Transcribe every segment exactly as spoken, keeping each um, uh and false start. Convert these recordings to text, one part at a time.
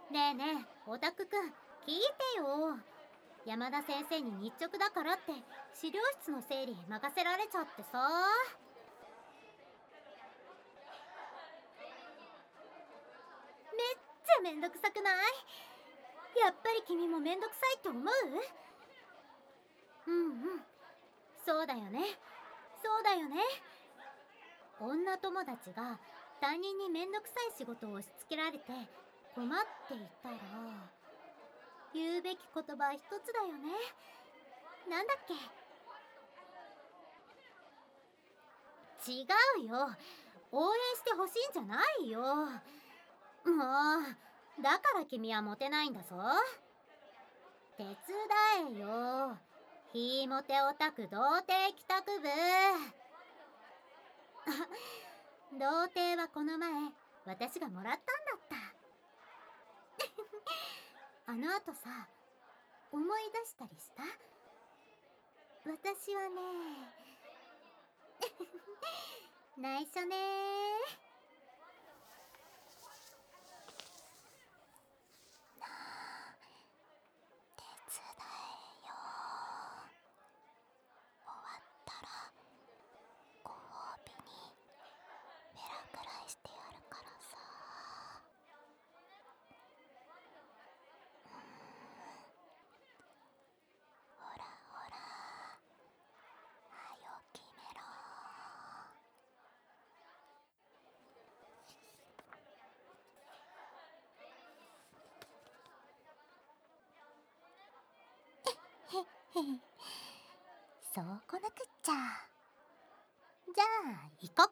ねえねえ、オタクくん、聞いてよ。山田先生に日直だからって資料室の整理任せられちゃってさ。めっちゃめんどくさくない？やっぱり君もめんどくさいって思う？うんうん、そうだよね、そうだよね。女友達が担任にめんどくさい仕事を押し付けられて困っていたら、言うべき言葉一つだよね。なんだっけ？違うよ、応援してほしいんじゃないよ。もうだから君はモテないんだぞ。手伝えよ、ひーモテオタク童貞帰宅部。童貞はこの前私がもらったんだった。あの後さ、思い出したりした？私はね内緒ね。手伝えよ、終わったらご褒美にメラくらいしてやるからさ。ほらほら、はよ決めろ。へへ、そうこなくっちゃ。じゃあ行こっか。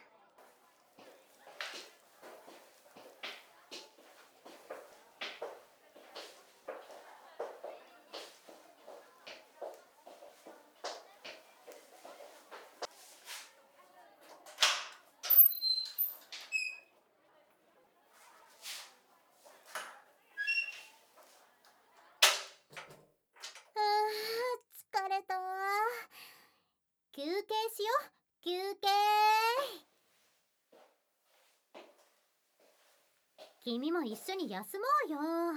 あー疲れた。休憩しよう、休憩。君も一緒に休もうよ。はい、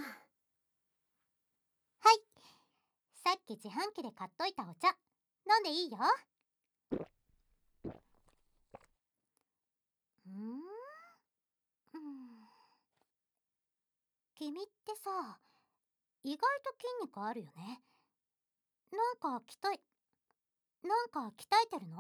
さっき自販機で買っといたお茶飲んでいいよ。うん、うん、君ってさ、意外と筋肉あるよね。なんか鍛えなんか鍛えてるの？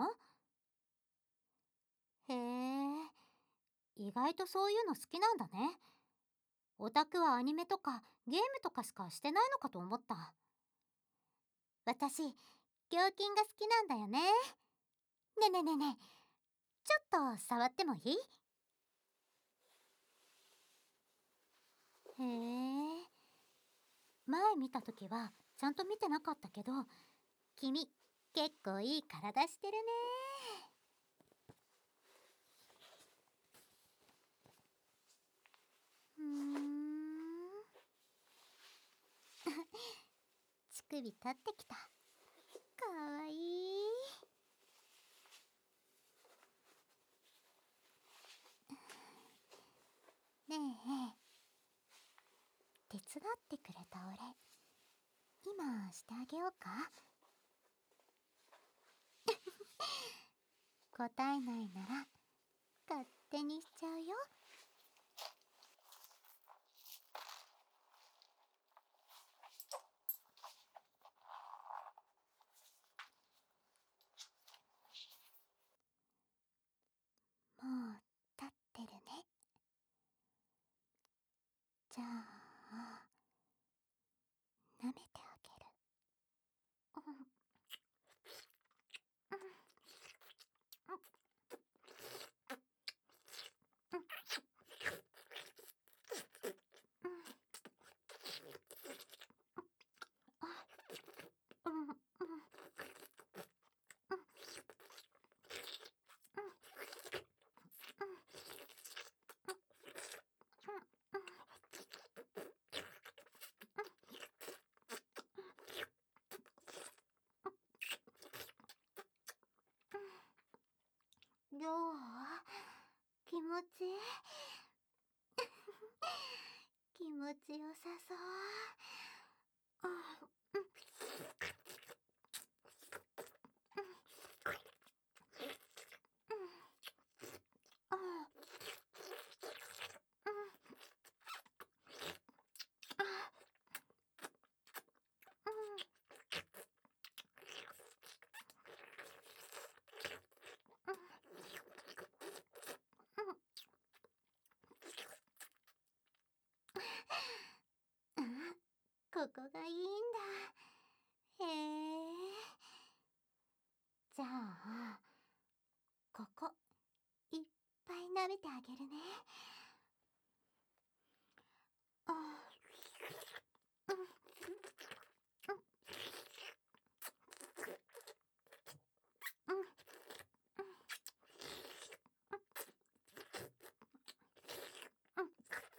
へえ、意外とそういうの好きなんだね。オタクはアニメとかゲームとかしかしてないのかと思った。私、胸筋が好きなんだよね。ねえねえねえねえ、ちょっと触ってもいい？へえ、前見た時はちゃんと見てなかったけど、君結構いい体してるね。うーん乳首立ってきた。かわいい。ねえ、手伝ってくれたお礼、今してあげようか？答えないなら勝手にしちゃうよ。もう立ってるね。じゃあ舐めてあげる。うんうんうんうんどう？気持ちいい？ 気持ちよさそう。あ、うん、あ、うん、あ、うん、うん、うん。ここがいいんだ。へえ。じゃあ、ここ、いっぱい舐めてあげるね。あ、うん、うん、うん、うん、うん、うん、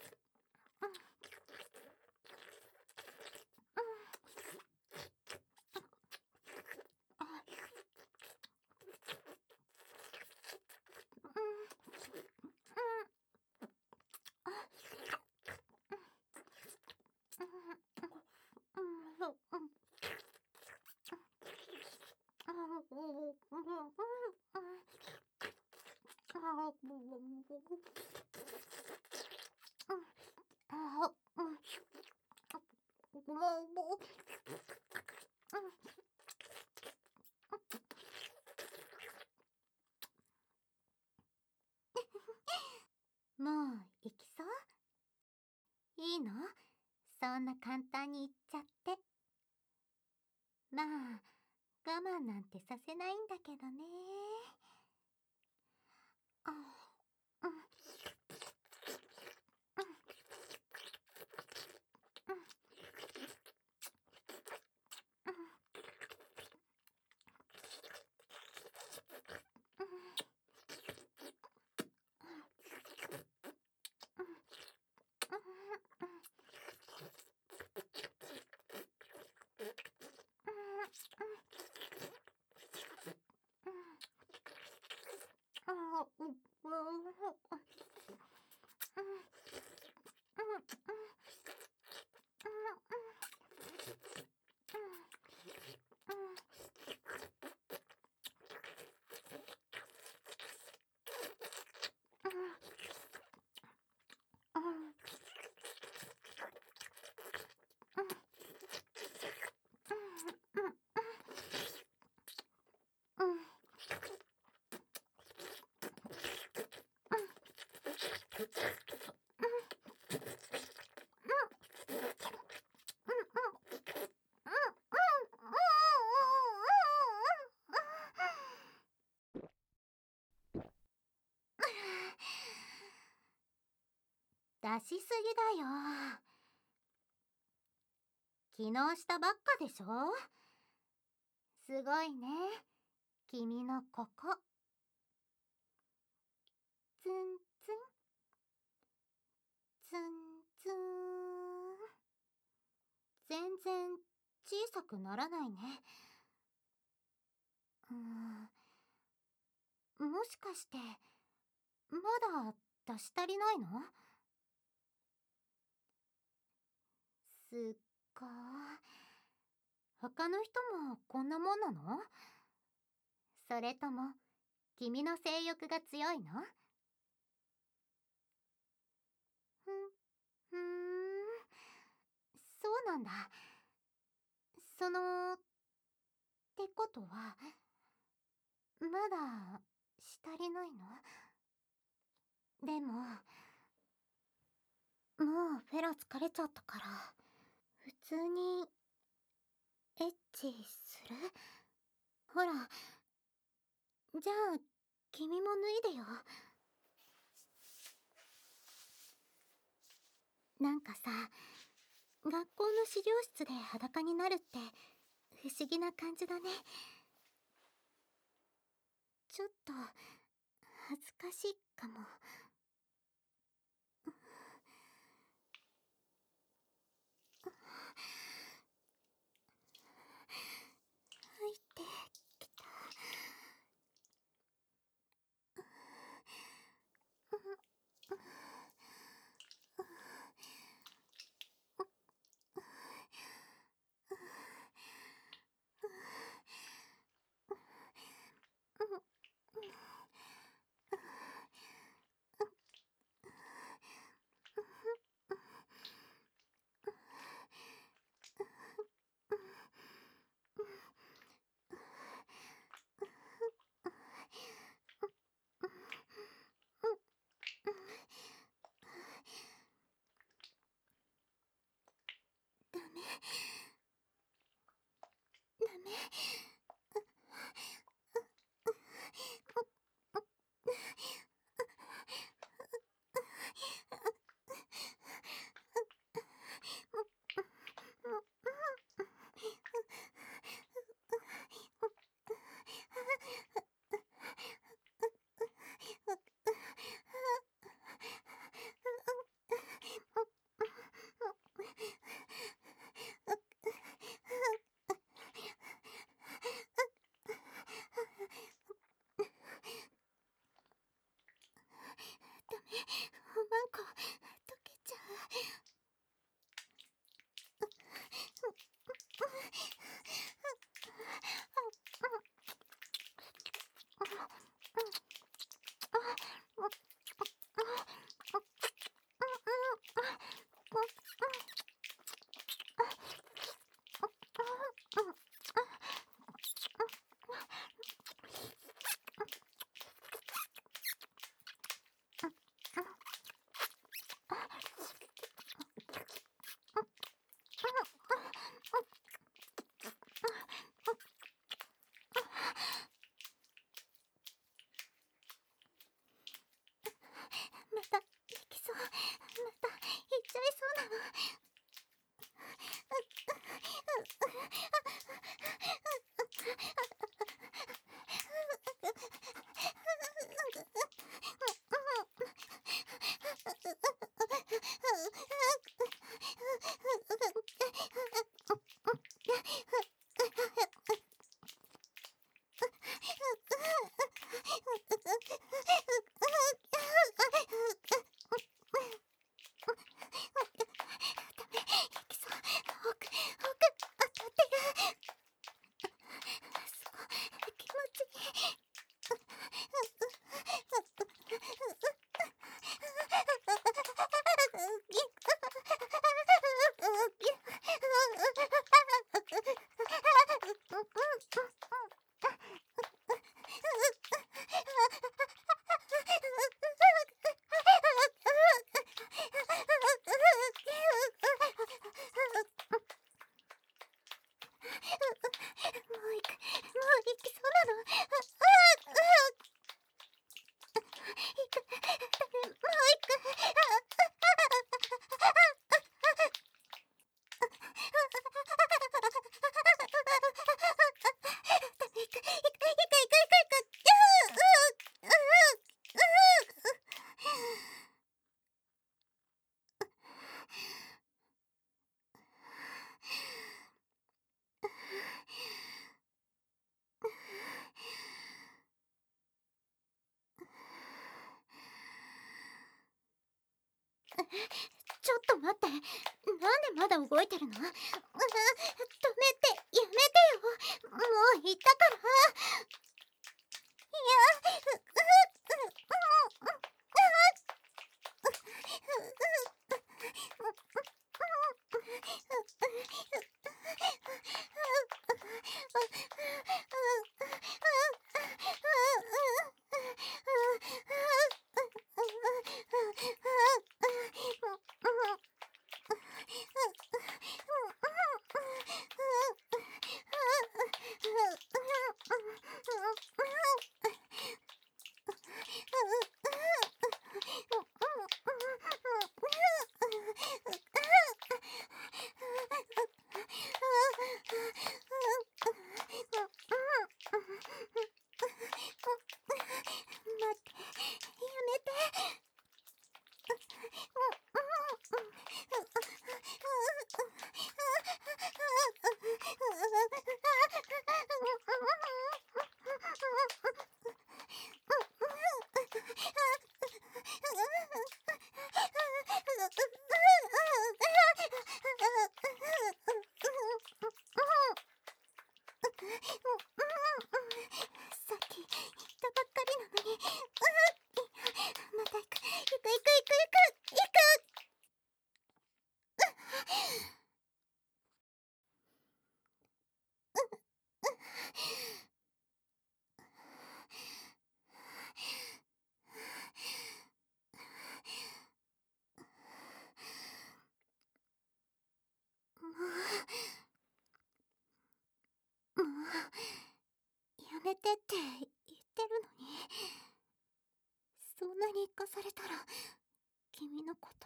あ、うん、あ、うん、うん、そう、うん、あ、うん、うん、うん、あ、うん、あ、うん、もう、もう、うん、もう、行きそう？いいの？そんな簡単に言っちゃって。まあ、我慢なんてさせないんだけどね。あ、うん、うん、うん、うん、うん、うん、うん、あ、うん、うん、出しすぎだよ。昨日したばっかでしょ。すごいね、君のここ。ツンツン、ツンツン。全然小さくならないね。うーん、もしかしてまだ出し足りないの？すっごー。他の人もこんなもんなの？それとも君の性欲が強いの？ふん、ふーん、そうなんだ。その、ってことは、まだし足りないの？でも、もうフェラ疲れちゃったから、普通に、エッチする？ほら、じゃあ、君も脱いでよ。なんかさ、学校の資料室で裸になるって不思議な感じだね。ちょっと恥ずかしいかも。入ってきた。 ちょっと待って、なんでまだ動いてるの？う、止めて、やめてよ。もう言ったから。いや、う、う、う、う、う、さっき言ったばっかりなのに。また行く、行く、行く、行く、行く、行く。もう、もう、やめてって言ってるのに。そんなに生かされたら、君のこと、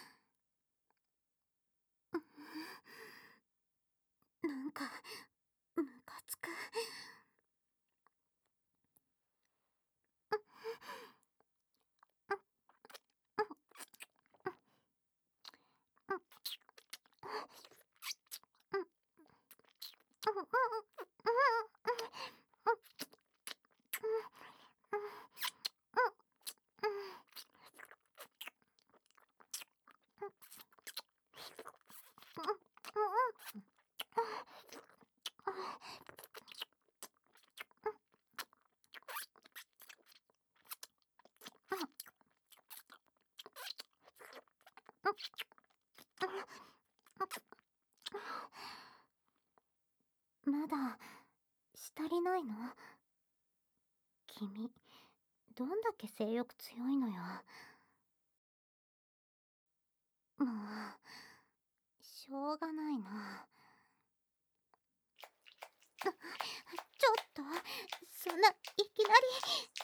なんか、ムカつく。まだ足りないの？君、どんだけ性欲強いのよ。もう、しょうがないな。ちょっと、そんないきなり。